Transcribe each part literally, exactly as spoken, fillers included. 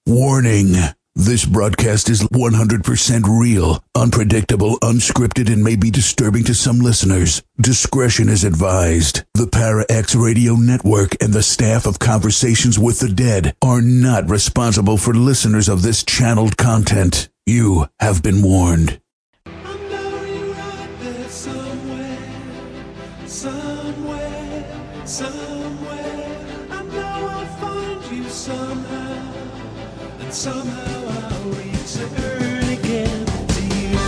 Warning. This broadcast is one hundred percent real, unpredictable, unscripted, and may be disturbing to some listeners. Discretion is advised. The Para-X Radio Network and the staff of Conversations with the Dead are not responsible for listeners of this channeled content. You have been warned. I know you're right there somewhere, somewhere, somewhere. I know I'll find you somehow, and somehow I'll return again to you.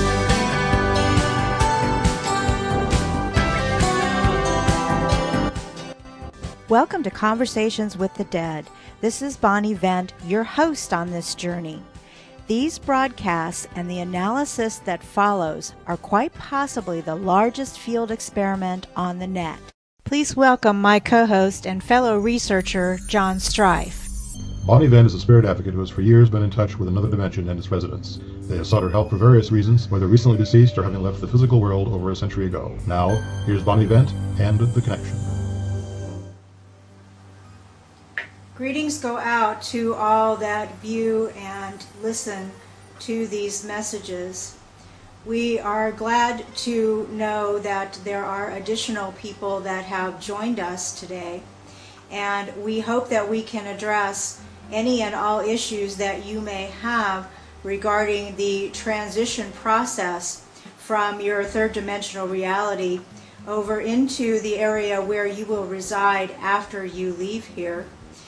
Welcome to Conversations with the Dead. This is Bonnie Vent, your host on this journey. These broadcasts and the analysis that follows are quite possibly the largest field experiment on the net. Please welcome my co-host and fellow researcher, John Strife. Bonnie Vent is a spirit advocate who has for years been in touch with another dimension and its residents. They have sought her help for various reasons, whether recently deceased or having left the physical world over a century ago. Now, here's Bonnie Vent and The Connection. Greetings go out to all that view and listen to these messages. We are glad to know that there are additional people that have joined us today, and we hope that we can address any and all issues that you may have regarding the transition process from your third dimensional reality over into the area where you will reside after you leave here.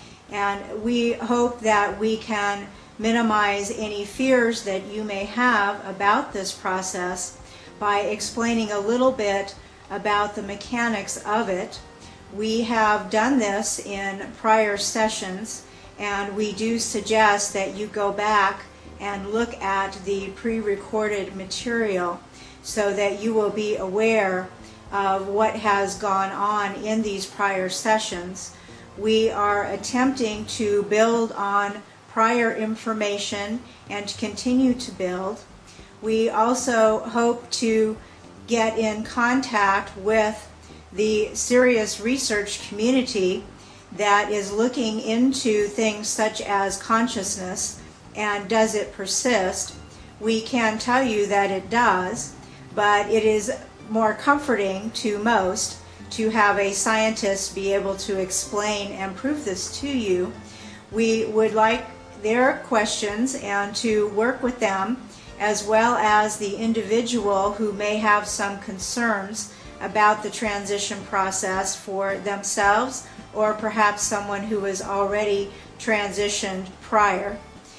And we hope that we can minimize any fears that you may have about this process by explaining a little bit about the mechanics of it. We have done this in prior sessions, and we do suggest that you go back and look at the pre-recorded material so that you will be aware of what has gone on in these prior sessions. We are attempting to build on prior information and to continue to build. We also hope to get in contact with the serious research community that is looking into things such as consciousness and does it persist. We can tell you that it does, but it is more comforting to most to have a scientist be able to explain and prove this to you. We would like their questions and to work with them, as well as the individual who may have some concerns about the transition process for themselves, or perhaps someone who has already transitioned prior.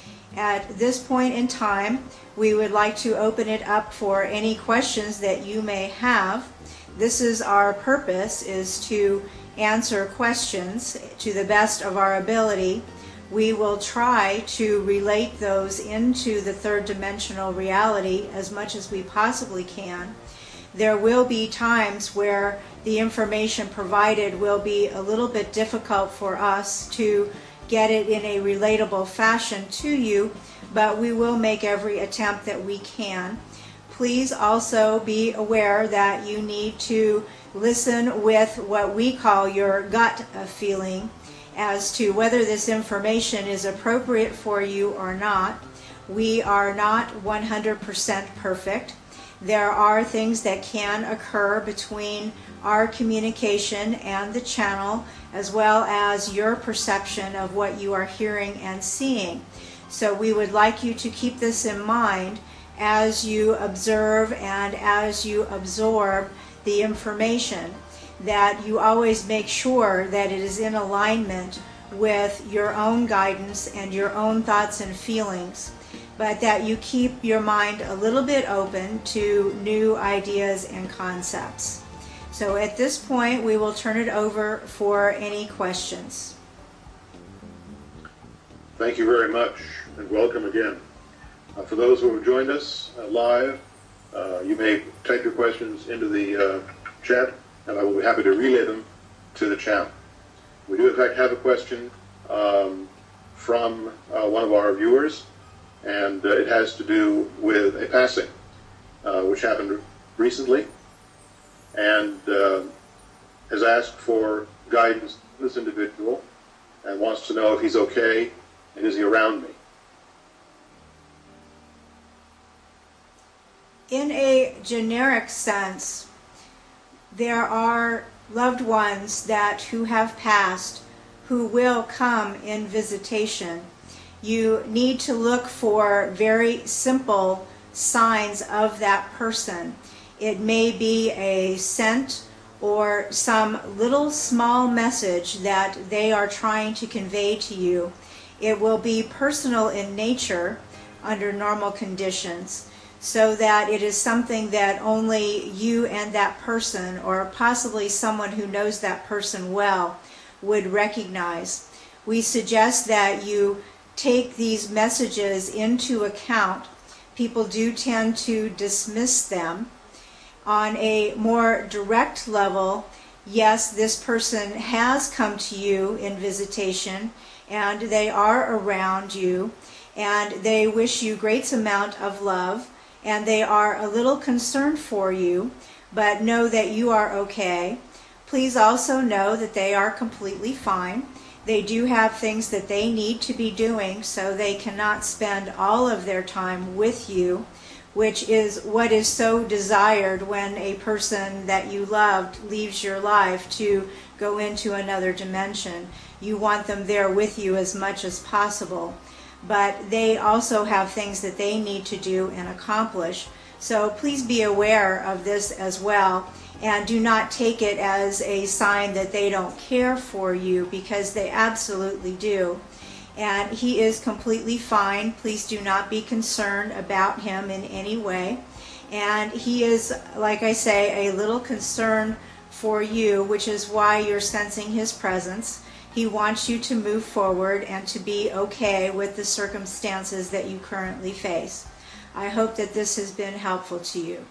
At this point in time, we would like to open it up for any questions that you may have. This is our purpose, is to answer questions to the best of our ability. We will try to relate those into the third dimensional reality as much as we possibly can. There will be times where the information provided will be a little bit difficult for us to get it in a relatable fashion to you, but we will make every attempt that we can. Please also be aware that you need to listen with what we call your gut feeling as to whether this information is appropriate for you or not. We are not one hundred percent perfect. There are things that can occur between our communication and the channel, as well as your perception of what you are hearing and seeing. So we would like you to keep this in mind as you observe and as you absorb the information, that you always make sure that it is in alignment with your own guidance and your own thoughts and feelings, but that you keep your mind a little bit open to new ideas and concepts. So at this point, we will turn it over for any questions. Thank you very much, and welcome again. Uh, for those who have joined us uh, live, uh, you may type your questions into the uh, chat, and I will be happy to relay them to the channel. We do, in fact, have a question um, from uh, one of our viewers, and uh, it has to do with a passing, uh, which happened recently, and uh, has asked for guidance from this individual and wants to know if he's okay and is he around me. In a generic sense, there are loved ones that who have passed who will come in visitation. You need to look for very simple signs of that person. It may be a scent or some little small message that they are trying to convey to you. It will be personal in nature under normal conditions, so that it is something that only you and that person, or possibly someone who knows that person well, would recognize. We suggest that you take these messages into account. People do tend to dismiss them. On a more direct level, yes, this person has come to you in visitation, and they are around you, and they wish you great amount of love, and they are a little concerned for you, but know that you are okay. Please also know that they are completely fine. They do have things that they need to be doing, so they cannot spend all of their time with you, which is what is so desired when a person that you loved leaves your life to go into another dimension. You want them there with you as much as possible. But they also have things that they need to do and accomplish. So please be aware of this as well, and do not take it as a sign that they don't care for you, because they absolutely do. And he is completely fine. Please do not be concerned about him in any way. And he is, like I say, a little concerned for you, which is why you're sensing his presence. He wants you to move forward and to be okay with the circumstances that you currently face. I hope that this has been helpful to you.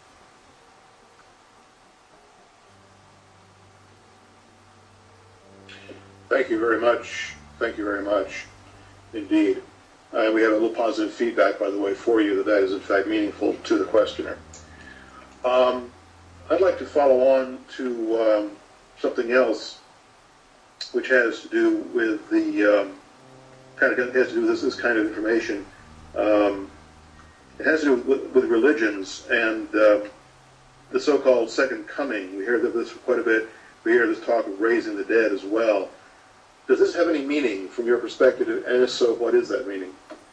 Thank you very much. Thank you very much indeed. Uh, we have a little positive feedback, by the way, for you that that is in fact meaningful to the questioner. Um, I'd like to follow on to um, something else, which has to do with the um, kind of has to do with this, this kind of information. Um, it has to do with, with religions and uh, the so-called second coming. We hear this quite a bit. We hear this talk of raising the dead as well. Does this have any meaning from your perspective? And if so, what is that meaning?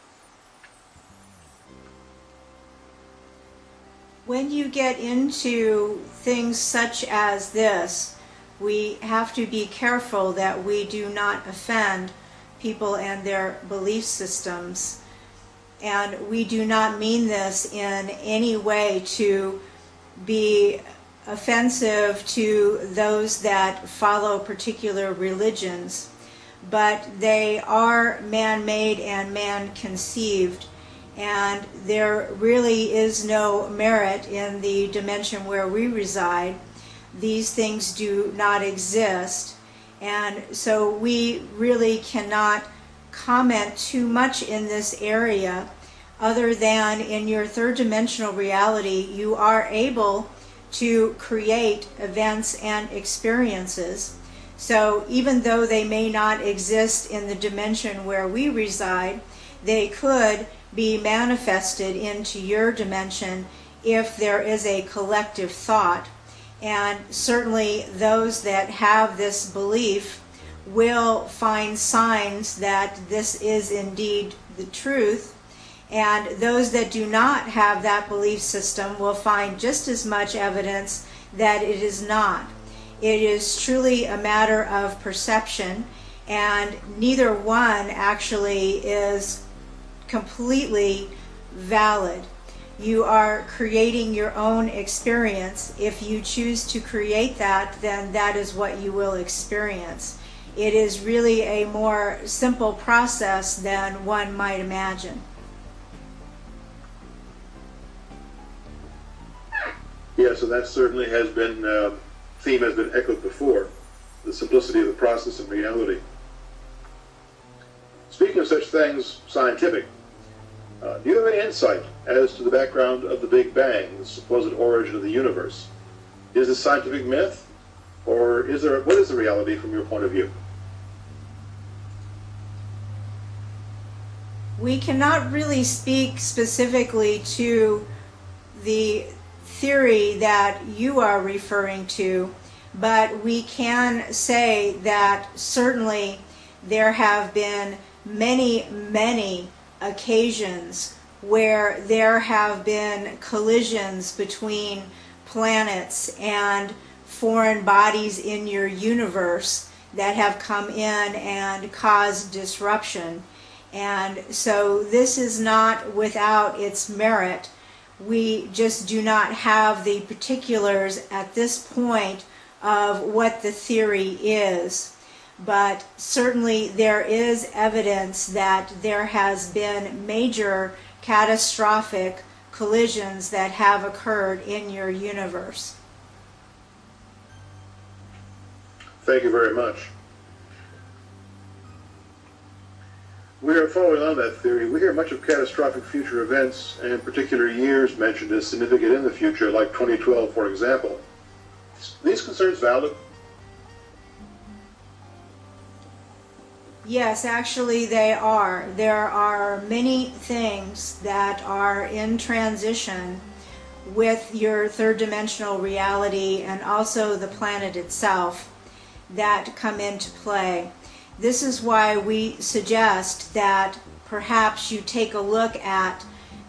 When you get into things such as this, we have to be careful that we do not offend people and their belief systems. And we do not mean this in any way to be offensive to those that follow particular religions, but they are man-made and man-conceived, and there really is no merit in the dimension where we reside. These things do not exist, and so we really cannot comment too much in this area, other than in your third dimensional reality you are able to create events and experiences. So even though they may not exist in the dimension where we reside, they could be manifested into your dimension if there is a collective thought. And certainly those that have this belief will find signs that this is indeed the truth, and those that do not have that belief system will find just as much evidence that it is not. It is truly a matter of perception, and neither one actually is completely valid. You are creating your own experience. If you choose to create that, then that is what you will experience. It is really a more simple process than one might imagine. Yes, and that certainly has been, uh, theme has been echoed before, the simplicity of the process and reality. Speaking of such things, scientific, uh, do you have any insight as to the background of the Big Bang, the supposed origin of the universe? Is this scientific myth, or is there, what is the reality from your point of view? We cannot really speak specifically to the theory that you are referring to, but we can say that certainly there have been many, many occasions where there have been collisions between planets and foreign bodies in your universe that have come in and caused disruption. And so this is not without its merit. We just do not have the particulars at this point of what the theory is. But certainly there is evidence that there has been major catastrophic collisions that have occurred in your universe. Thank you very much. We are following on that theory. We hear much of catastrophic future events and particular years mentioned as significant in the future, like twenty twelve, for example. Are these concerns valid? Yes, actually they are. There are many things that are in transition with your third dimensional reality and also the planet itself that come into play. This is why we suggest that perhaps you take a look at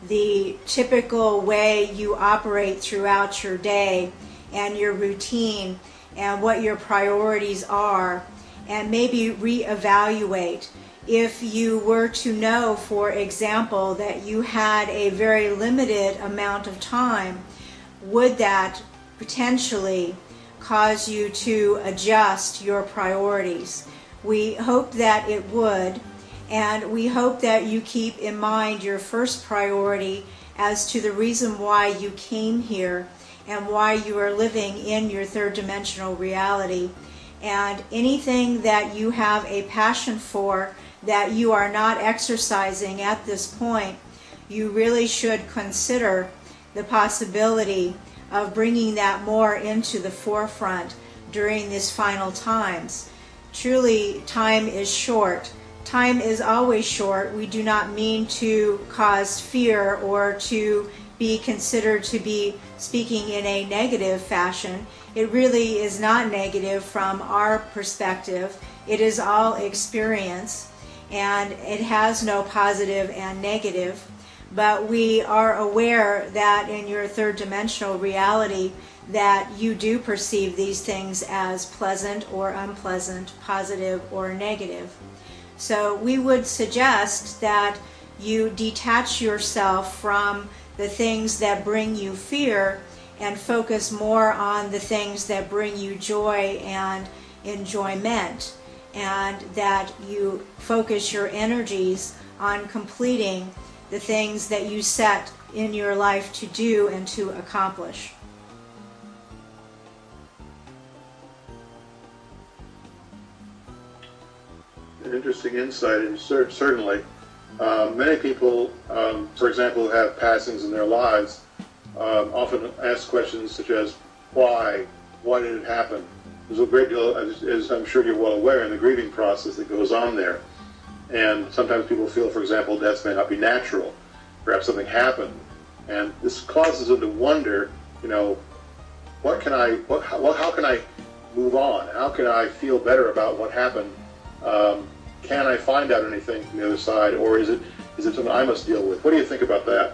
the typical way you operate throughout your day and your routine and what your priorities are, and maybe reevaluate. If you were to know, for example, that you had a very limited amount of time, would that potentially cause you to adjust your priorities? We hope that it would, and we hope that you keep in mind your first priority as to the reason why you came here and why you are living in your third dimensional reality. And anything that you have a passion for that you are not exercising at this point, you really should consider the possibility of bringing that more into the forefront during these final times. Truly, time is short. Time is always short. We do not mean to cause fear or to be considered to be speaking in a negative fashion. It really is not negative from our perspective. It is all experience, and it has no positive and negative. But we are aware that in your third dimensional reality that you do perceive these things as pleasant or unpleasant, positive or negative. So we would suggest that you detach yourself from the things that bring you fear and focus more on the things that bring you joy and enjoyment, and that you focus your energies on completing the things that you set in your life to do and to accomplish. An interesting insight, and cer- certainly uh, many people, um, for example, who have passings in their lives, um, often ask questions such as, why? Why did it happen? There's a great deal, as, as I'm sure you're well aware, in the grieving process that goes on there. And sometimes people feel, for example, deaths may not be natural. Perhaps something happened. And this causes them to wonder, you know, what can I, what, how, how can I move on? How can I feel better about what happened? Um, can I find out anything from the other side, or is it is it something I must deal with? What do you think about that?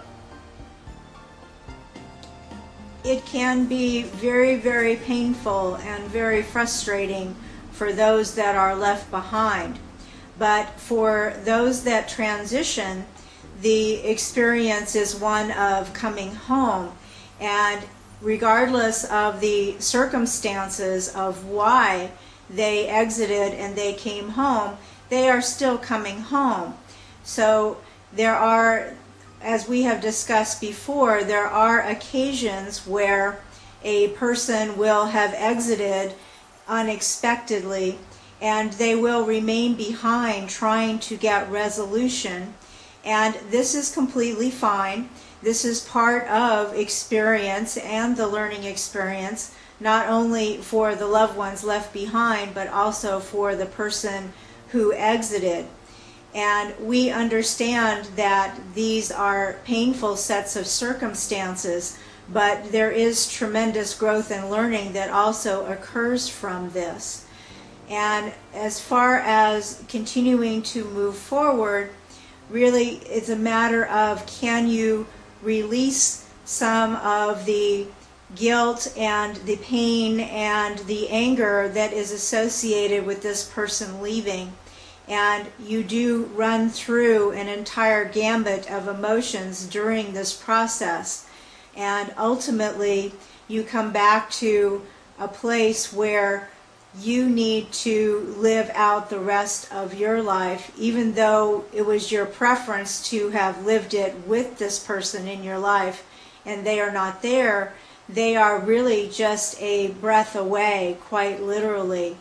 It can be very, very painful and very frustrating for those that are left behind. But for those that transition, the experience is one of coming home. And regardless of the circumstances of why they exited and they came home, they are still coming home. So there are, as we have discussed before, there are occasions where a person will have exited unexpectedly, and they will remain behind trying to get resolution. And this is completely fine. This is part of experience and the learning experience, not only for the loved ones left behind, but also for the person who exited. And we understand that these are painful sets of circumstances but there is tremendous growth and learning that also occurs from this. And as far as continuing to move forward, really it's a matter of, can you release some of the guilt and the pain and the anger that is associated with this person leaving. And you do run through an entire gambit of emotions during this process. And ultimately, you come back to a place where you need to live out the rest of your life, even though it was your preference to have lived it with this person in your life, and they are not there. They are really just a breath away, quite literally.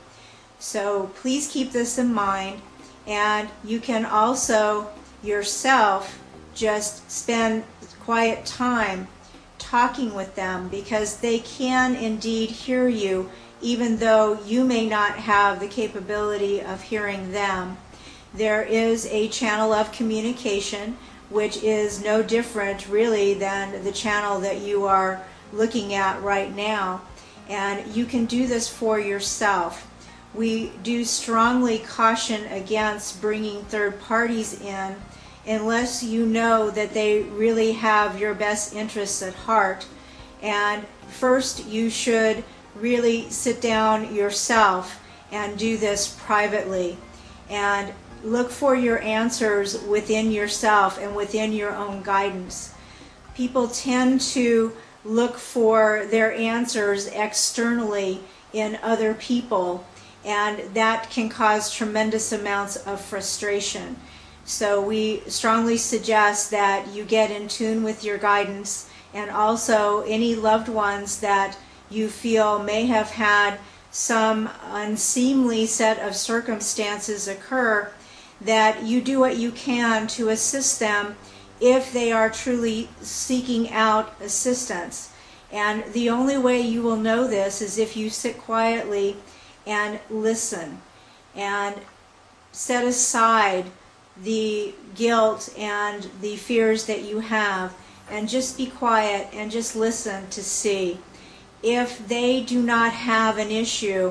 So please keep this in mind, and you can also yourself just spend quiet time talking with them, because they can indeed hear you, even though you may not have the capability of hearing them. There is a channel of communication which is no different really than the channel that you are looking at right now, and you can do this for yourself. We do strongly caution against bringing third parties in unless you know that they really have your best interests at heart. And first you should really sit down yourself and do this privately and look for your answers within yourself and within your own guidance. People tend to look for their answers externally in other people, and that can cause tremendous amounts of frustration. So we strongly suggest that you get in tune with your guidance, and also any loved ones that you feel may have had some unseemly set of circumstances occur, that you do what you can to assist them if they are truly seeking out assistance. And the only way you will know this is if you sit quietly and listen and set aside the guilt and the fears that you have, and just be quiet and just listen to see. If they do not have an issue,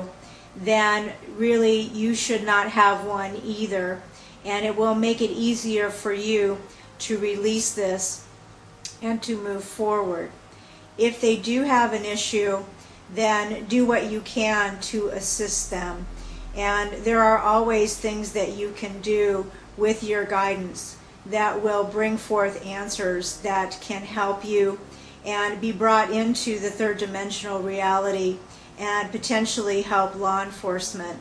then really you should not have one either, and it will make it easier for you to release this and to move forward. If they do have an issue, then do what you can to assist them. And there are always things that you can do with your guidance that will bring forth answers that can help you and be brought into the third dimensional reality and potentially help law enforcement.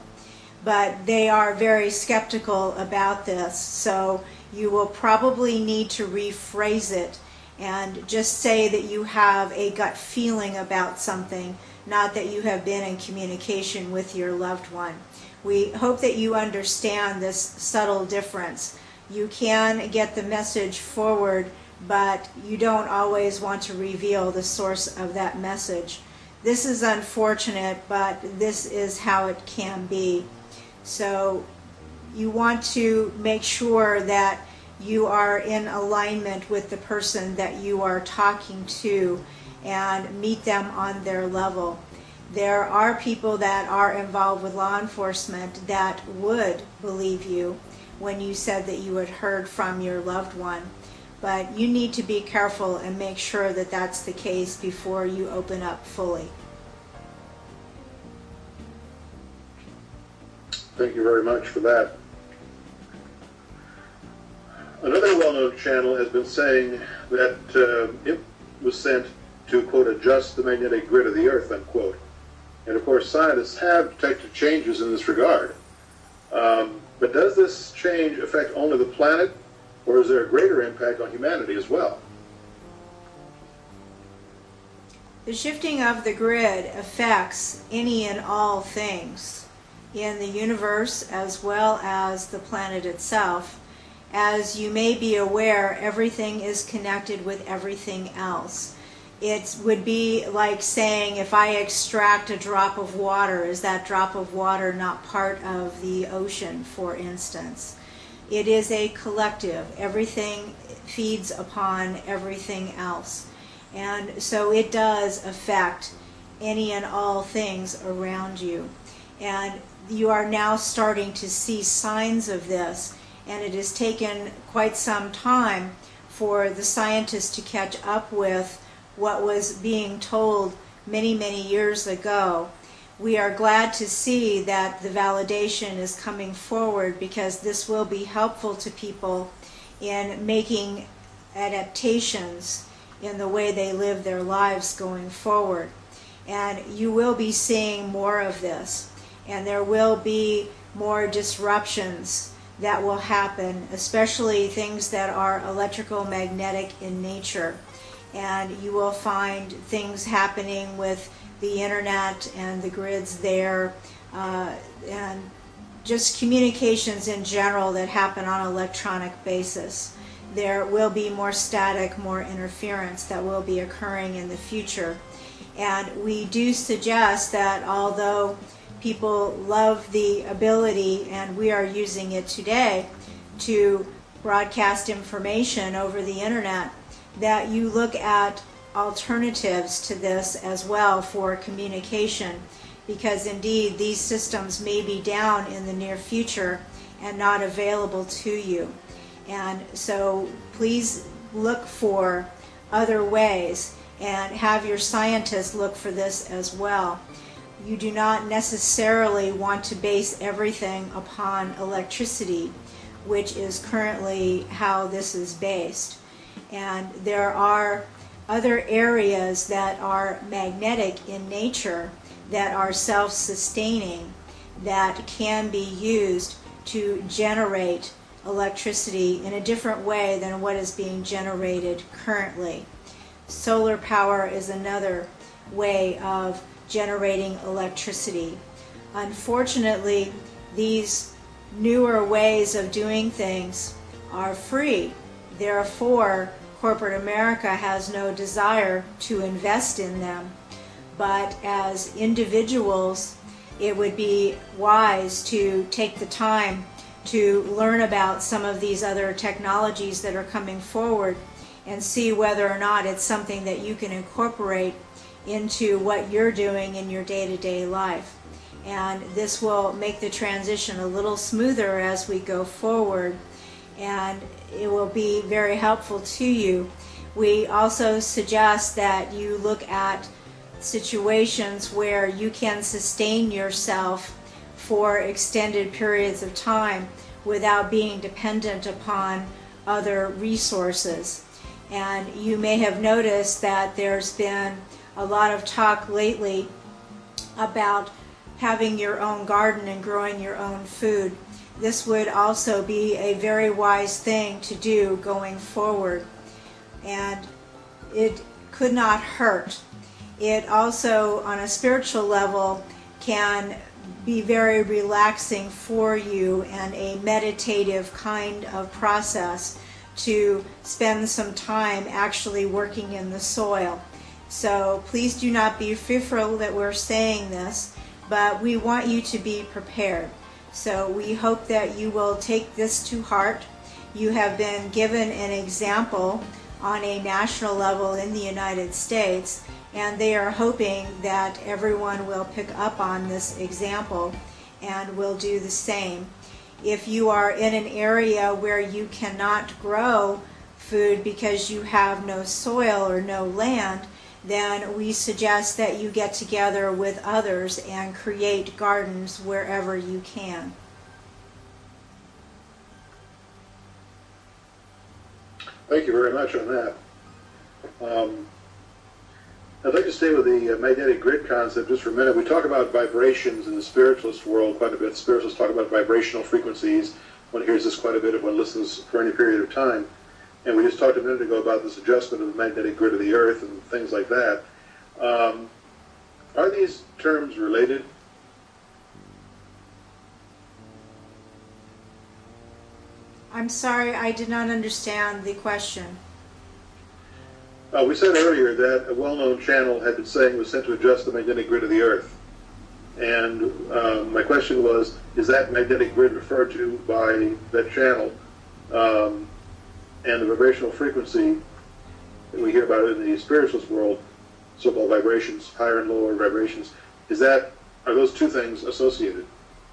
But they are very skeptical about this, so you will probably need to rephrase it and just say that you have a gut feeling about something, not that you have been in communication with your loved one. We hope that you understand this subtle difference. You can get the message forward, but you don't always want to reveal the source of that message. This is unfortunate, but this is how it can be. So you want to make sure that you are in alignment with the person that you are talking to and meet them on their level. There are people that are involved with law enforcement that would believe you when you said that you had heard from your loved one. But you need to be careful and make sure that that's the case before you open up fully. Thank you very much for that. Another well-known channel has been saying that uh, it was sent to, quote, adjust the magnetic grid of the Earth, unquote. And of course, scientists have detected changes in this regard. Um, but does this change affect only the planet, or is there a greater impact on humanity as well? The shifting of the grid affects any and all things in the universe as well as the planet itself. As you may be aware, everything is connected with everything else. It would be like saying, if I extract a drop of water, is that drop of water not part of the ocean, for instance? It is a collective. Everything feeds upon everything else. And so it does affect any and all things around you. And you are now starting to see signs of this, and it has taken quite some time for the scientists to catch up with what was being told many, many years ago. We are glad to see that the validation is coming forward, because this will be helpful to people in making adaptations in the way they live their lives going forward. And you will be seeing more of this, and there will be more disruptions that will happen, especially things that are electrical magnetic in nature. And you will find things happening with the internet and the grids there, uh, and just communications in general that happen on an electronic basis. There will be more static, more interference that will be occurring in the future. And we do suggest that although people love the ability, and we are using it today, to broadcast information over the internet, that you look at alternatives to this as well for communication, because indeed these systems may be down in the near future and not available to you. And so please look for other ways, and have your scientists look for this as well. You do not necessarily want to base everything upon electricity, which is currently how this is based. And there are other areas that are magnetic in nature, that are self-sustaining, that can be used to generate electricity in a different way than what is being generated currently. Solar power is another way of generating electricity. Unfortunately, these newer ways of doing things are free. Therefore, corporate America has no desire to invest in them. But as individuals, it would be wise to take the time to learn about some of these other technologies that are coming forward, and see whether or not it's something that you can incorporate into what you're doing in your day-to-day life. And this will make the transition a little smoother as we go forward, and it will be very helpful to you. We also suggest that you look at situations where you can sustain yourself for extended periods of time without being dependent upon other resources. And you may have noticed that there's been a lot of talk lately about having your own garden and growing your own food. This would also be a very wise thing to do going forward, and it could not hurt. It also, on a spiritual level, can be very relaxing for you, and a meditative kind of process to spend some time actually working in the soil. So please do not be fearful that we're saying this, but we want you to be prepared. So we hope that you will take this to heart. You have been given an example on a national level in the United States, and they are hoping that everyone will pick up on this example and will do the same. If you are in an area where you cannot grow food because you have no soil or no land, then we suggest that you get together with others and create gardens wherever you can. Thank you very much on that. Um, I'd like to stay with the uh, magnetic grid concept just for a minute. We talk about vibrations in the spiritualist world quite a bit. Spiritualists talk about vibrational frequencies. One hears this quite a bit if one listens for any period of time. And we just talked a minute ago about this adjustment of the magnetic grid of the Earth and things like that. Um, are these terms related? I'm sorry, I did not understand the question. Uh, we said earlier that a well-known channel had been saying it was sent to adjust the magnetic grid of the Earth. And um, my question was, is that magnetic grid referred to by that channel? Um, and the vibrational frequency, we hear about in the spiritualist world, so-called vibrations, higher and lower vibrations. Is that, are those two things associated?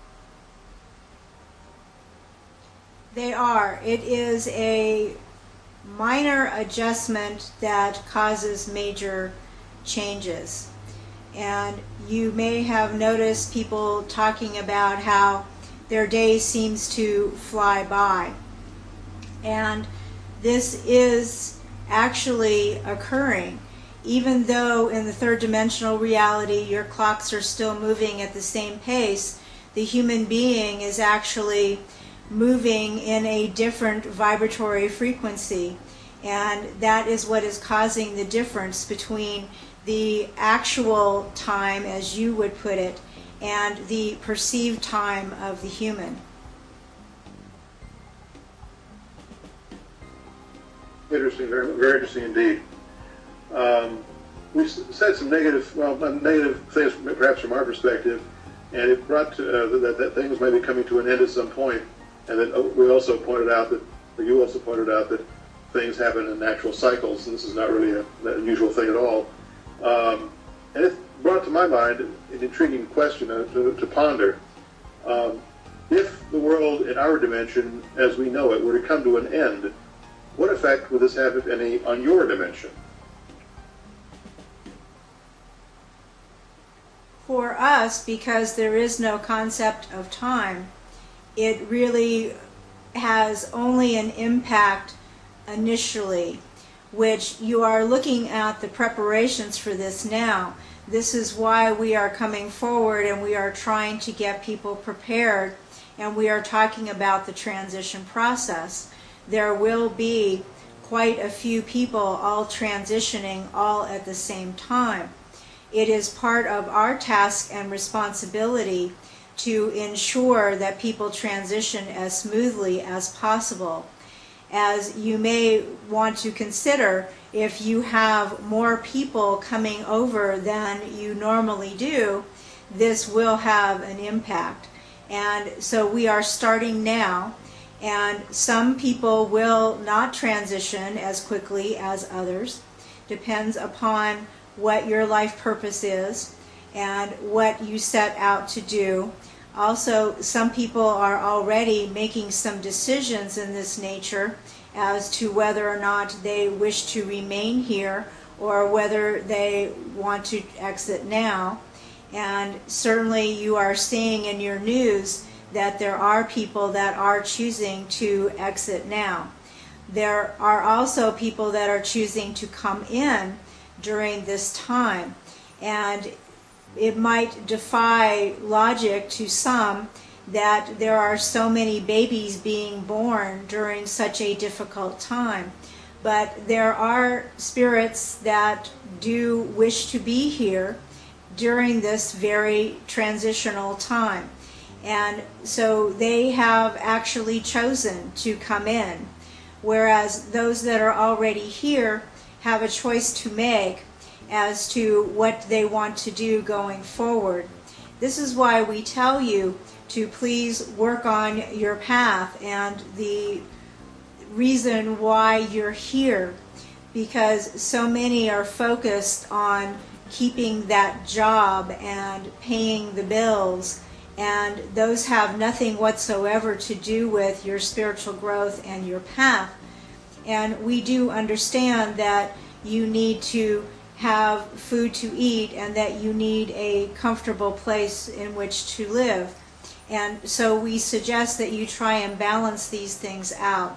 They are. It is a minor adjustment that causes major changes. And you may have noticed people talking about how their day seems to fly by. And this is actually occurring. Even though in the third dimensional reality your clocks are still moving at the same pace, the human being is actually moving in a different vibratory frequency. And that is what is causing the difference between the actual time, as you would put it, and the perceived time of the human. Interesting, very, very interesting indeed. Um, we said some negative, well, negative things perhaps from our perspective, and it brought to, uh, that, that things may be coming to an end at some point. And then we also pointed out that, or you also pointed out that things happen in natural cycles. And this is not really a, an unusual thing at all. Um, and it brought to my mind an intriguing question uh, to, to ponder. Um, if the world in our dimension, as we know it, were to come to an end, what effect would this have, if any, on your dimension? For us, because there is no concept of time, it really has only an impact initially, which you are looking at the preparations for this now. This is why we are coming forward and we are trying to get people prepared, and we are talking about the transition process. There will be quite a few people all transitioning all at the same time. It is part of our task and responsibility to ensure that people transition as smoothly as possible. As you may want to consider, if you have more people coming over than you normally do, this will have an impact. And so we are starting now, and some people will not transition as quickly as others. Depends upon what your life purpose is and what you set out to do. Also, some people are already making some decisions in this nature as to whether or not they wish to remain here or whether they want to exit now. And certainly you are seeing in your news that there are people that are choosing to exit now. There are also people that are choosing to come in during this time. And it might defy logic to some that there are so many babies being born during such a difficult time. But there are spirits that do wish to be here during this very transitional time. And so they have actually chosen to come in, whereas those that are already here have a choice to make as to what they want to do going forward. This is why we tell you to please work on your path and the reason why you're here, because so many are focused on keeping that job and paying the bills, and those have nothing whatsoever to do with your spiritual growth and your path. And we do understand that you need to have food to eat and that you need a comfortable place in which to live. And so we suggest that you try and balance these things out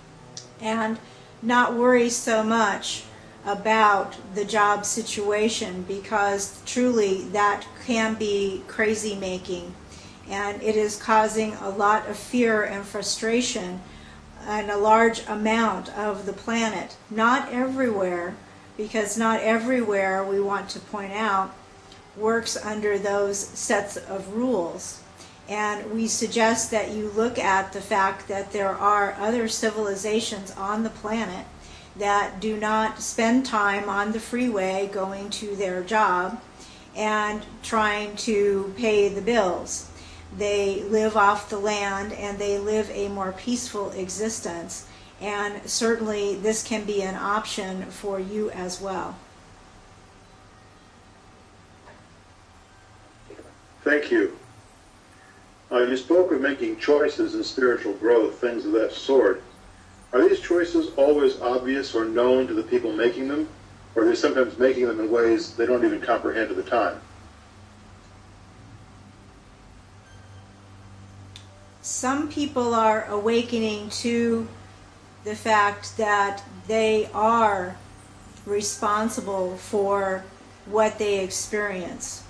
and not worry so much about the job situation, because truly that can be crazy making, and it is causing a lot of fear and frustration and a large amount of the planet. Not everywhere, because not everywhere, we want to point out, works under those sets of rules. And we suggest that you look at the fact that there are other civilizations on the planet that do not spend time on the freeway going to their job and trying to pay the bills. They live off the land and they live a more peaceful existence. And certainly this can be an option for you as well. Thank you. Uh, you spoke of making choices in spiritual growth, things of that sort. Are these choices always obvious or known to the people making them, or are they sometimes making them in ways they don't even comprehend at the time? Some people are awakening to the fact that they are responsible for what they experience.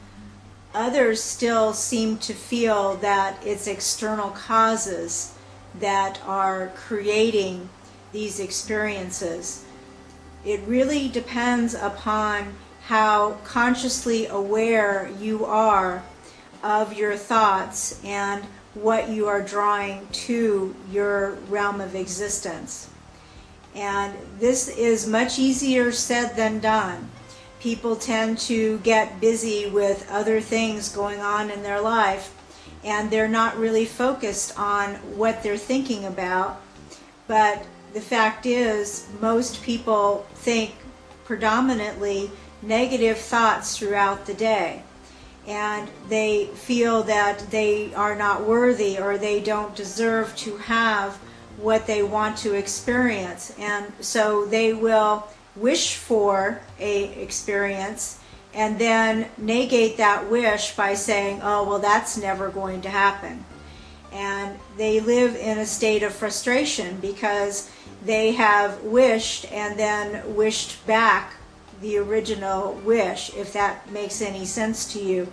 Others still seem to feel that it's external causes that are creating these experiences. It really depends upon how consciously aware you are of your thoughts and what you are drawing to your realm of existence. And this is much easier said than done. People tend to get busy with other things going on in their life, and they're not really focused on what they're thinking about. But the fact is, most people think predominantly negative thoughts throughout the day, and they feel that they are not worthy or they don't deserve to have what they want to experience. And so they will wish for a experience and then negate that wish by saying, oh, well, that's never going to happen. And they live in a state of frustration because they have wished and then wished back the original wish, if that makes any sense to you.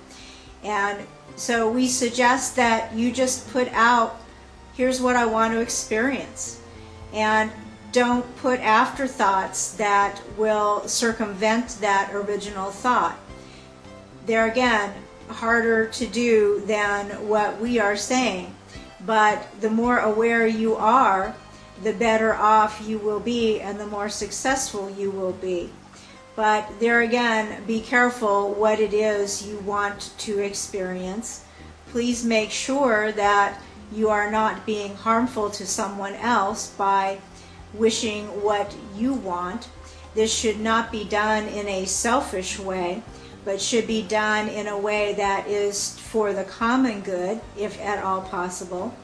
And so we suggest that you just put out, here's what I want to experience. And don't put afterthoughts that will circumvent that original thought. They're, again, harder to do than what we are saying, but the more aware you are, the better off you will be and the more successful you will be. But there again, be careful what it is you want to experience. Please make sure that you are not being harmful to someone else by wishing what you want. This should not be done in a selfish way, but should be done in a way that is for the common good, if at all possible.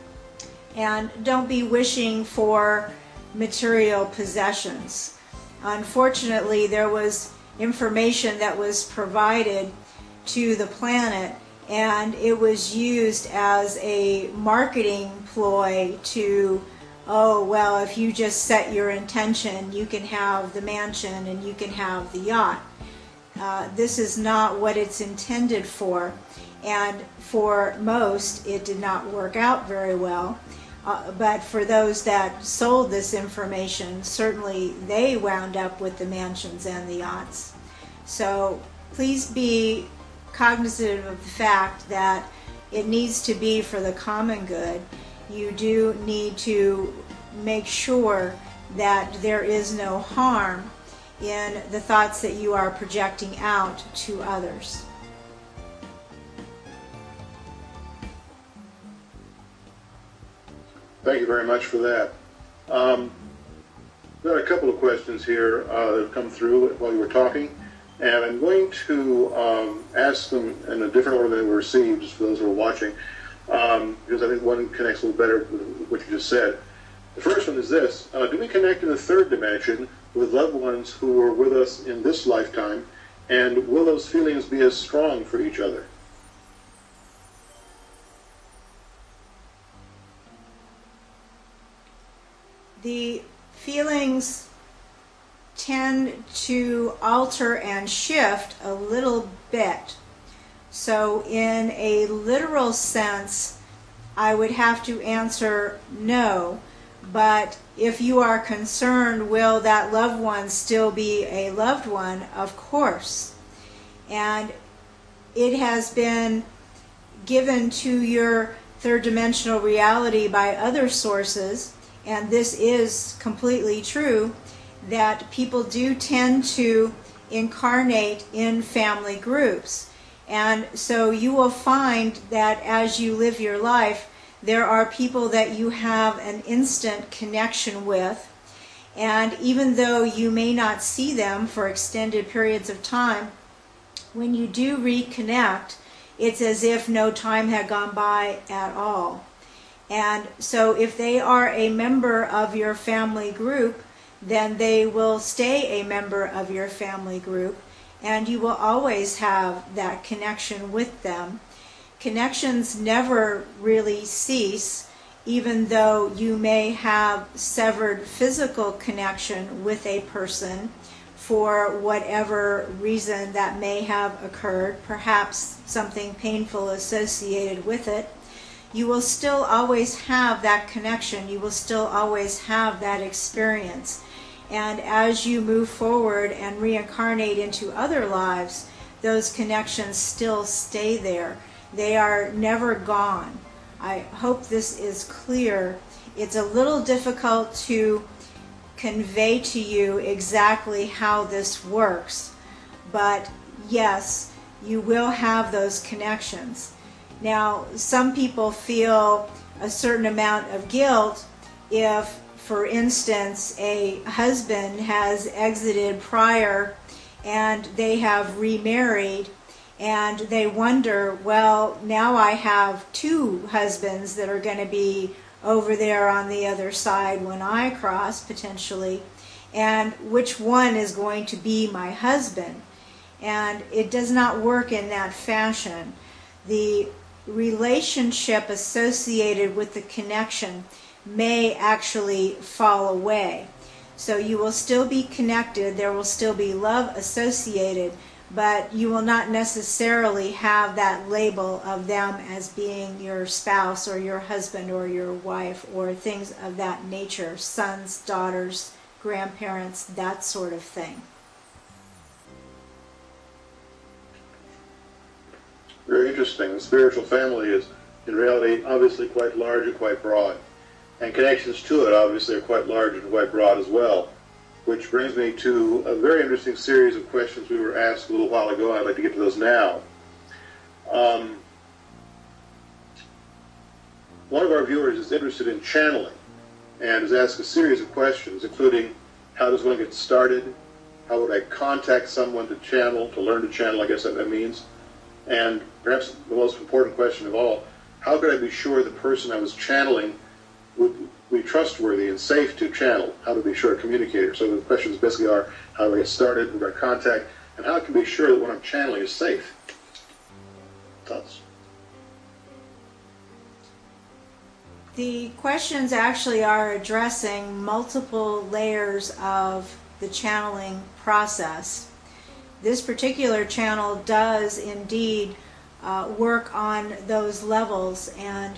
And don't be wishing for material possessions. Unfortunately, there was information that was provided to the planet, and it was used as a marketing ploy to, oh, well, if you just set your intention, you can have the mansion and you can have the yacht. Uh, this is not what it's intended for, and for most, it did not work out very well. Uh, but for those that sold this information, certainly they wound up with the mansions and the yachts. So please be cognizant of the fact that it needs to be for the common good. You do need to make sure that there is no harm in the thoughts that you are projecting out to others. Thank you very much for that. Um, there are a couple of questions here uh, that have come through while you were talking, and I'm going to um, ask them in a different order than they were received, just for those who are watching, um, because I think one connects a little better with what you just said. The first one is this: uh, do we connect in the third dimension with loved ones who were with us in this lifetime, and will those feelings be as strong for each other? The feelings tend to alter and shift a little bit. So in a literal sense, I would have to answer no. But if you are concerned, will that loved one still be a loved one? Of course. And it has been given to your third dimensional reality by other sources, and this is completely true, that people do tend to incarnate in family groups. And so you will find that as you live your life, There are people that you have an instant connection with, and even though you may not see them for extended periods of time, when you do reconnect, it's as if no time had gone by at all. And so if they are a member of your family group, then they will stay a member of your family group, and you will always have that connection with them. Connections never really cease, even though you may have severed physical connection with a person for whatever reason that may have occurred, perhaps something painful associated with it. You will still always have that connection. You will still always have that experience. And as you move forward and reincarnate into other lives, those connections still stay there. They are never gone. I hope this is clear. It's a little difficult to convey to you exactly how this works, but yes, you will have those connections. Now, some people feel a certain amount of guilt if, for instance, a husband has exited prior and they have remarried, and they wonder, well, now I have two husbands that are going to be over there on the other side when I cross, potentially, and which one is going to be my husband? And it does not work in that fashion. The relationship associated with the connection may actually fall away. So you will still be connected, there will still be love associated, but you will not necessarily have that label of them as being your spouse or your husband or your wife or things of that nature, sons, daughters, grandparents, that sort of thing. Very interesting. The spiritual family is, in reality, obviously quite large and quite broad. And connections to it, obviously, are quite large and quite broad as well. Which brings me to a very interesting series of questions we were asked a little while ago. I'd like to get to those now. Um, one of our viewers is interested in channeling and has asked a series of questions, including how does one get started? How would I contact someone to channel, to learn to channel, I guess that, that means. And perhaps the most important question of all, how could I be sure the person I was channeling would be trustworthy and safe to channel? How to be sure to communicate? So the questions basically are, how do I get started, who do I contact, and how can I be sure that what I'm channeling is safe? Thoughts? The questions actually are addressing multiple layers of the channeling process. This particular channel does indeed uh, work on those levels, and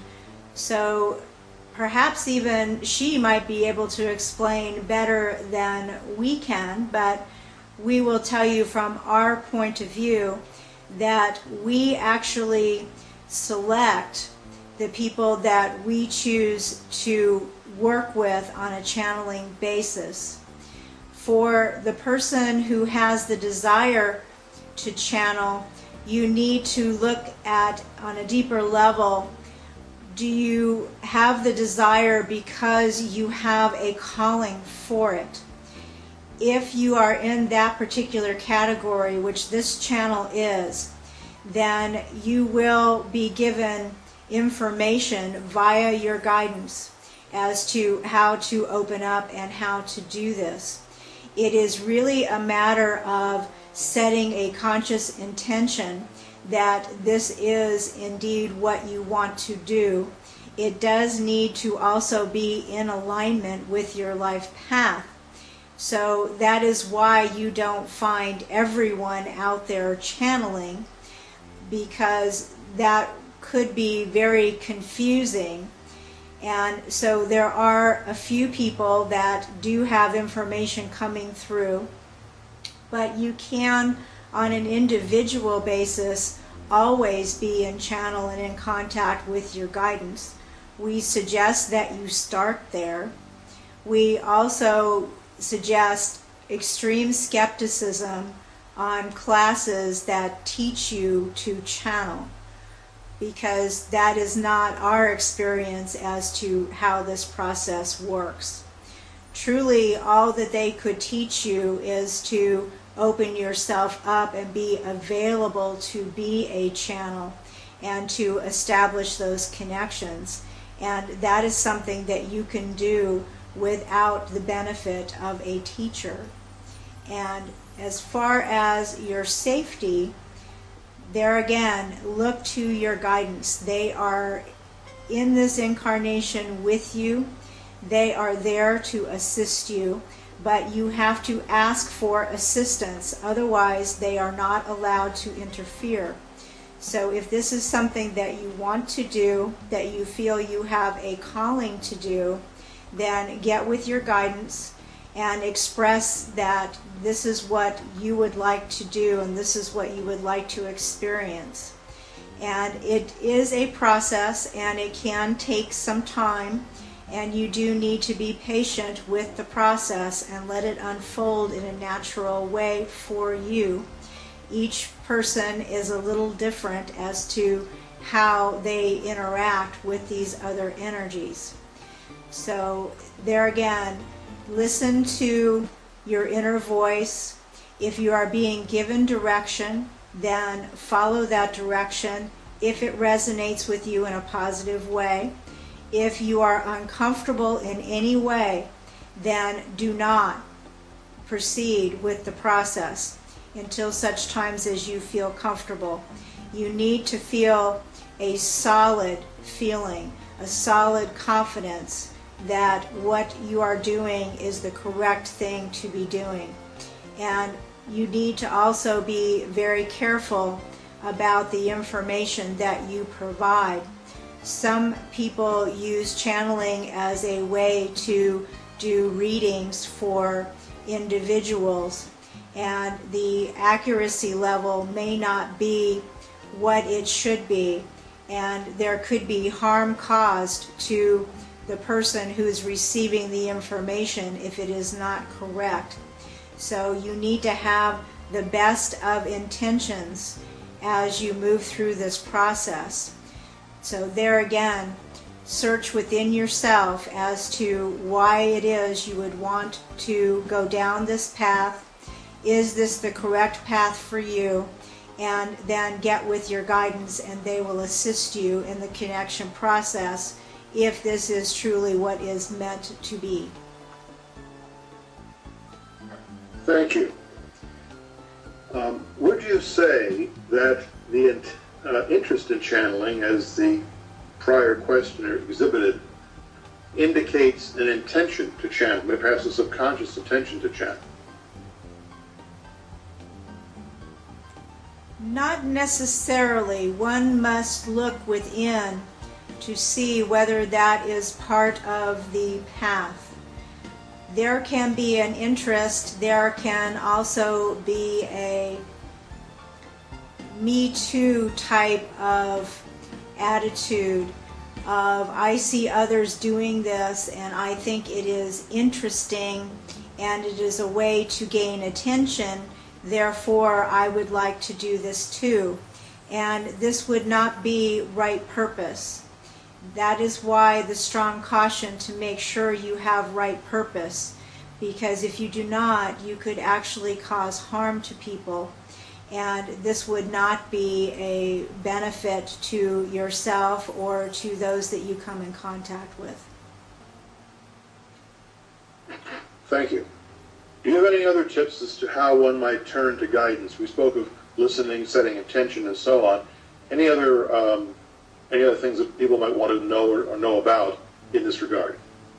so perhaps even she might be able to explain better than we can, but we will tell you from our point of view that we actually select the people that we choose to work with on a channeling basis. For the person who has the desire to channel, you need to look at, on a deeper level, do you have the desire because you have a calling for it? If you are in that particular category, which this channel is, then you will be given information via your guidance as to how to open up and how to do this. It is really a matter of setting a conscious intention that this is indeed what you want to do. It does need to also be in alignment with your life path. So that is why you don't find everyone out there channeling, because that could be very confusing. And so there are a few people that do have information coming through, but you can, on an individual basis, always be in channel and in contact with your guidance. We suggest that you start there. We also suggest extreme skepticism on classes that teach you to channel. because that is not our experience as to how this process works. Truly, all that they could teach you is to open yourself up and be available to be a channel and to establish those connections. And that is something that you can do without the benefit of a teacher. And as far as your safety, there again, look to your guidance. They are in this incarnation with you. They are there to assist you, but you have to ask for assistance. Otherwise, they are not allowed to interfere. So if this is something that you want to do, that you feel you have a calling to do, then get with your guidance and express that this is what you would like to do and this is what you would like to experience. And it is a process and it can take some time, and you do need to be patient with the process and let it unfold in a natural way for you. Each person is a little different as to how they interact with these other energies. So there again, listen to your inner voice. If you are being given direction, then follow that direction if it resonates with you in a positive way. If you are uncomfortable in any way, then do not proceed with the process until such times as you feel comfortable. You need to feel a solid feeling, a solid confidence that what you are doing is the correct thing to be doing. And you need to also be very careful about the information that you provide. Some people use channeling as a way to do readings for individuals, and the accuracy level may not be what it should be, and there could be harm caused to the person who's receiving the information if it is not correct. So you need to have the best of intentions as you move through this process. So there again, search within yourself as to why it is you would want to go down this path. Is this the correct path for you? And then get with your guidance and they will assist you in the connection process if this is truly what is meant to be. Thank you. Um, would you say that the uh, interest in channeling, as the prior questioner exhibited, indicates an intention to channel, perhaps a subconscious intention to channel? Not necessarily. One must look within to see whether that is part of the path. There can be an interest, there can also be a me too type of attitude of I see others doing this and I think it is interesting and it is a way to gain attention, therefore I would like to do this too. And this would not be right purpose. That is why the strong caution to make sure you have right purpose, because if you do not, you could actually cause harm to people, and this would not be a benefit to yourself or to those that you come in contact with. Thank you. Do you have any other tips as to how one might turn to guidance? We spoke of listening, setting intention, and so on. Any other um, any other things that people might want to know or, or know about in this regard?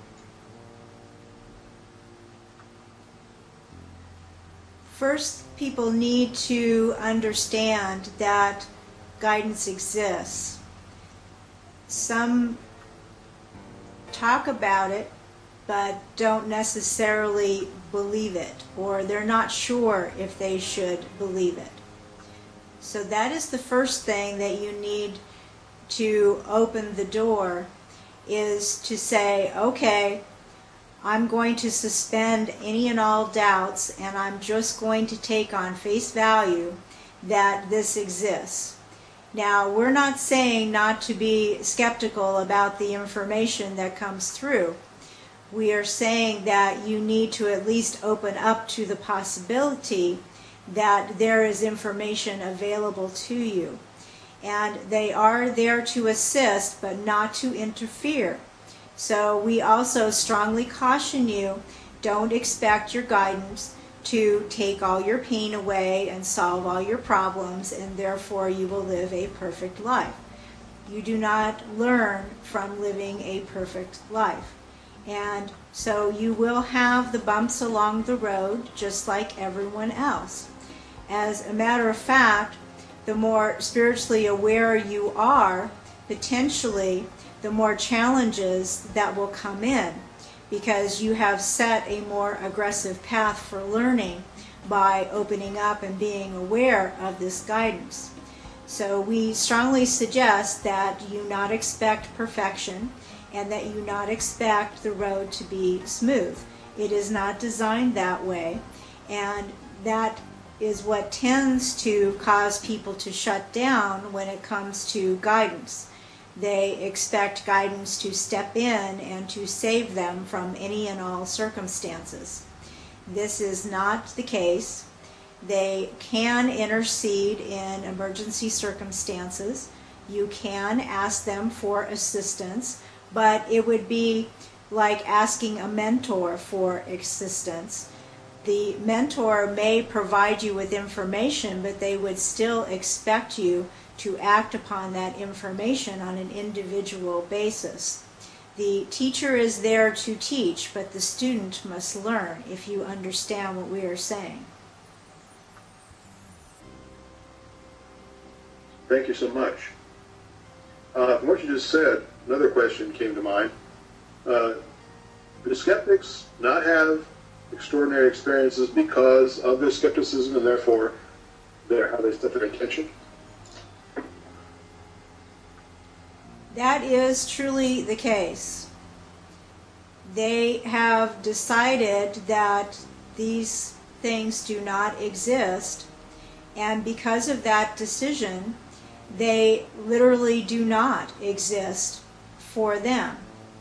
First, people need to understand that guidance exists. Some talk about it, but don't necessarily believe it, or they're not sure if they should believe it. So that is the first thing that you need to open the door, is to say, okay, I'm going to suspend any and all doubts, and I'm just going to take on face value that this exists. Now, we're not saying not to be skeptical about the information that comes through. We are saying that you need to at least open up to the possibility that there is information available to you. And they are there to assist, but not to interfere. So we also strongly caution you, don't expect your guidance to take all your pain away and solve all your problems, and therefore you will live a perfect life. You do not learn from living a perfect life. And so you will have the bumps along the road just like everyone else. As a matter of fact, the more spiritually aware you are, potentially, the more challenges that will come in, because you have set a more aggressive path for learning by opening up and being aware of this guidance. So we strongly suggest that you not expect perfection and that you not expect the road to be smooth. It is not designed that way, and that is what tends to cause people to shut down when it comes to guidance. They expect guidance to step in and to save them from any and all circumstances. This is not the case. They can intercede in emergency circumstances. You can ask them for assistance, but it would be like asking a mentor for assistance. The mentor may provide you with information, but they would still expect you to act upon that information on an individual basis. The teacher is there to teach, but the student must learn, if you understand what we are saying. Thank you so much. Uh, from what you just said, another question came to mind. Uh, do skeptics not have extraordinary experiences because of their skepticism, and therefore their, how they set their intention? That is truly the case. They have decided that these things do not exist, and because of that decision, they literally do not exist for them.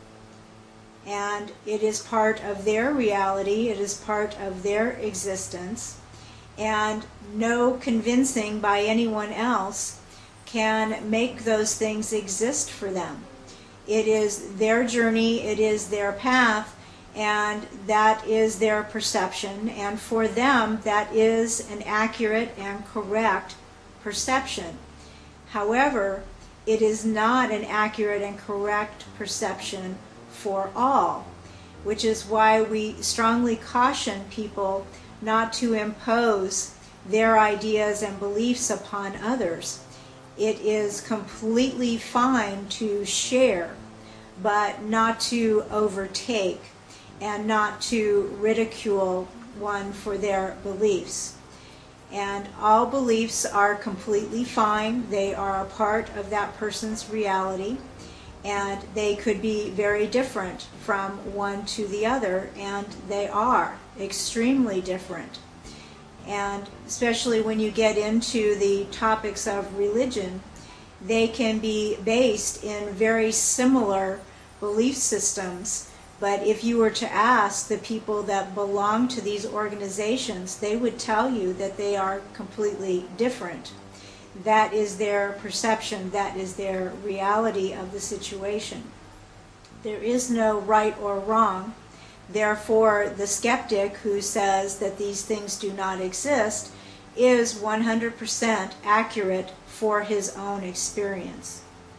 And it is part of their reality, it is part of their existence, and no convincing by anyone else can make those things exist for them. It is their journey, it is their path, and that is their perception, and for them that is an accurate and correct perception. However, it is not an accurate and correct perception for all, which is why we strongly caution people not to impose their ideas and beliefs upon others. It is completely fine to share, but not to overtake and not to ridicule one for their beliefs. And all beliefs are completely fine. They are a part of that person's reality, and they could be very different from one to the other, and they are extremely different. And especially when you get into the topics of religion, they can be based in very similar belief systems. But if you were to ask the people that belong to these organizations, they would tell you that they are completely different. That is their perception, that is their reality of the situation. There is no right or wrong. Therefore, the skeptic who says that these things do not exist is one hundred percent accurate for his own experience.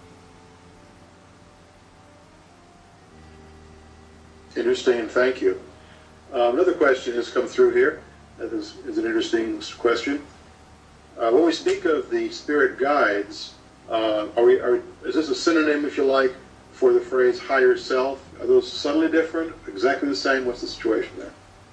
Interesting, thank you. Uh, another question has come through here. That is, is an interesting question. Uh, when we speak of the spirit guides, uh, are we? Are, is this a synonym, if you like, for the phrase higher self? Are those subtly different? Exactly the same? What's the situation there?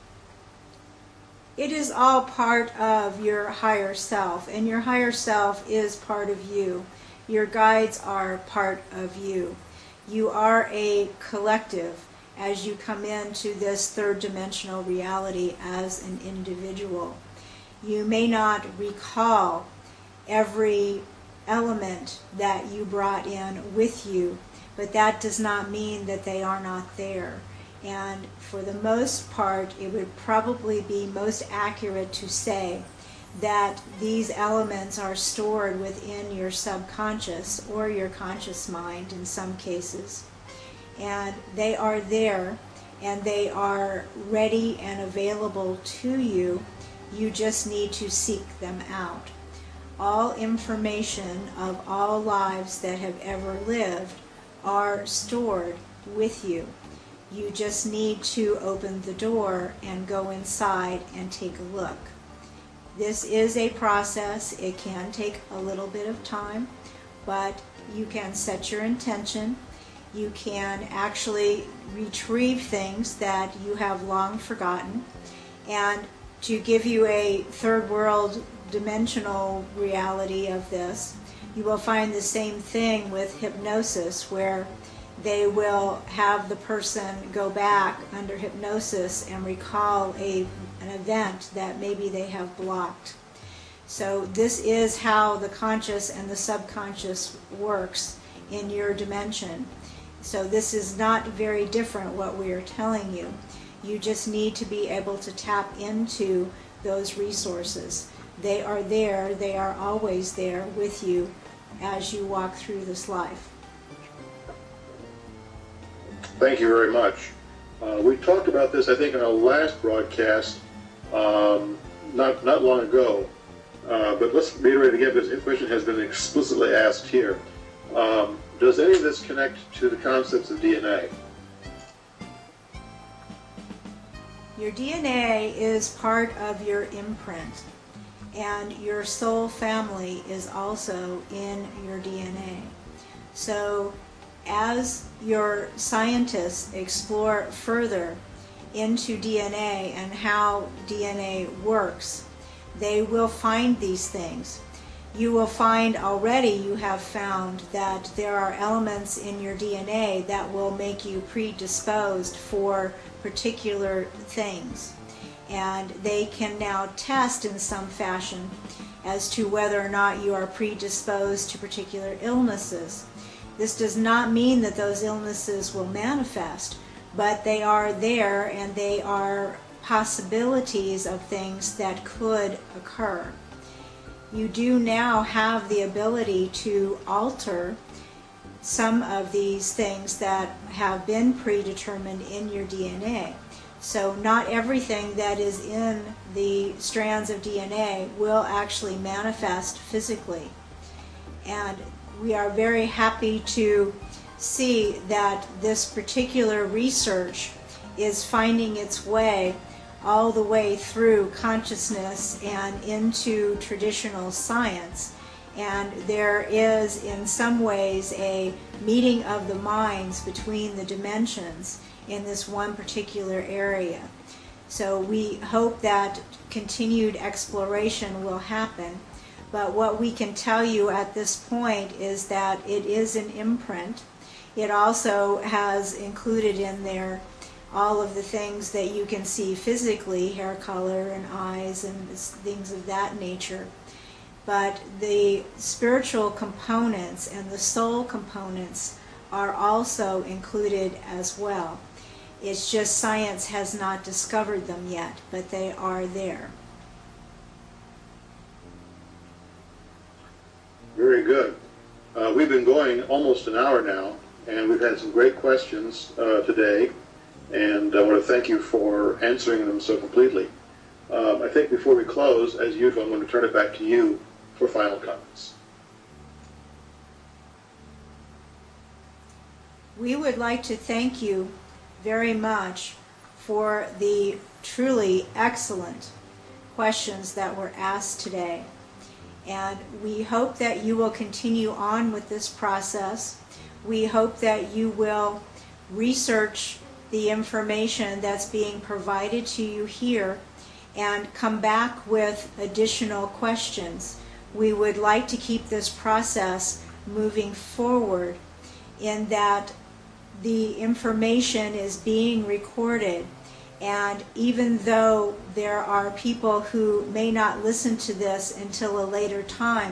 It is all part of your higher self, and your higher self is part of you. Your guides are part of you. You are a collective as you come into this third dimensional reality as an individual. You may not recall every element that you brought in with you, but that does not mean that they are not there. And for the most part, it would probably be most accurate to say that these elements are stored within your subconscious or your conscious mind in some cases. And they are there, and they are ready and available to you. You just need to seek them out. All information of all lives that have ever lived are stored with you. You just need to open the door and go inside and take a look. This is a process. It can take a little bit of time, but you can set your intention. You can actually retrieve things that you have long forgotten. And to give you a third world dimensional reality of this, you will find the same thing with hypnosis, where they will have the person go back under hypnosis and recall a, an event that maybe they have blocked. So this is how the conscious and the subconscious works in your dimension. So this is not very different what we are telling you. You just need to be able to tap into those resources. They are there. They are always there with you as you walk through this life. Thank you very much. Uh, we talked about this, I think, in our last broadcast, um, not not long ago. Uh, but let's reiterate again, because the question has been explicitly asked here. Um, does any of this connect to the concepts of D N A? Your D N A is part of your imprint, and your soul family is also in your D N A. So as your scientists explore further into D N A and how D N A works, they will find these things. You will find already, you have found that there are elements in your D N A that will make you predisposed for particular things. And they can now test in some fashion as to whether or not you are predisposed to particular illnesses. This does not mean that those illnesses will manifest, but they are there, and they are possibilities of things that could occur. You do now have the ability to alter some of these things that have been predetermined in your D N A. So not everything that is in the strands of D N A will actually manifest physically. And we are very happy to see that this particular research is finding its way all the way through consciousness and into traditional science. And there is, in some ways, a meeting of the minds between the dimensions in this one particular area. So we hope that continued exploration will happen. But what we can tell you at this point is that it is an imprint. It also has included in there all of the things that you can see physically, hair color and eyes and things of that nature. But the spiritual components and the soul components are also included as well. It's just science has not discovered them yet, but they are there. Very good. Uh, we've been going almost an hour now, and we've had some great questions uh, today, and I want to thank you for answering them so completely. Um, I think before we close, as usual, I'm going to turn it back to you for final comments. We would like to thank you very much for the truly excellent questions that were asked today. And we hope that you will continue on with this process. We hope that you will research the information that's being provided to you here and come back with additional questions. We would like to keep this process moving forward in that the information is being recorded, and even though there are people who may not listen to this until a later time,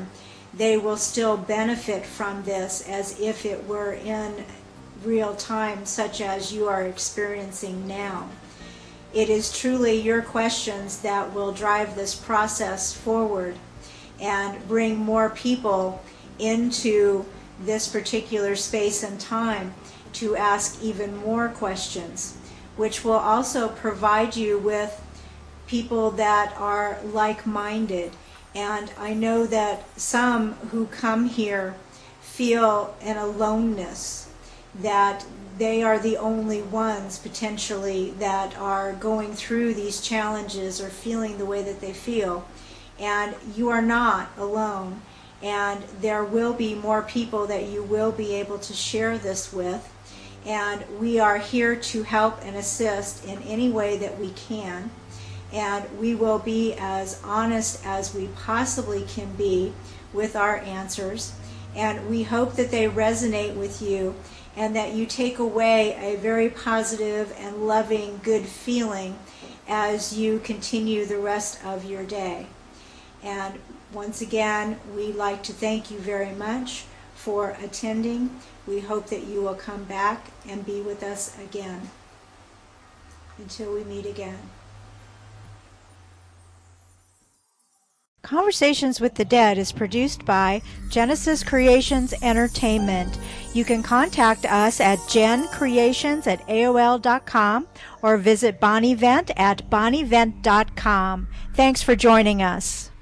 they will still benefit from this as if it were in real time, such as you are experiencing now. It is truly your questions that will drive this process forward and bring more people into this particular space and time to ask even more questions, which will also provide you with people that are like-minded. And I know that some who come here feel an aloneness, that they are the only ones potentially that are going through these challenges or feeling the way that they feel. And you are not alone. And there will be more people that you will be able to share this with. And we are here to help and assist in any way that we can. And we will be as honest as we possibly can be with our answers. And we hope that they resonate with you and that you take away a very positive and loving, good feeling as you continue the rest of your day. And once again, we'd like to thank you very much for attending. We hope that you will come back and be with us again. Until we meet again. Conversations with the Dead is produced by Genesis Creations Entertainment. You can contact us at gencreations at A O L dot com or visit Bonnie Vent at bonnie vent dot com. Thanks for joining us.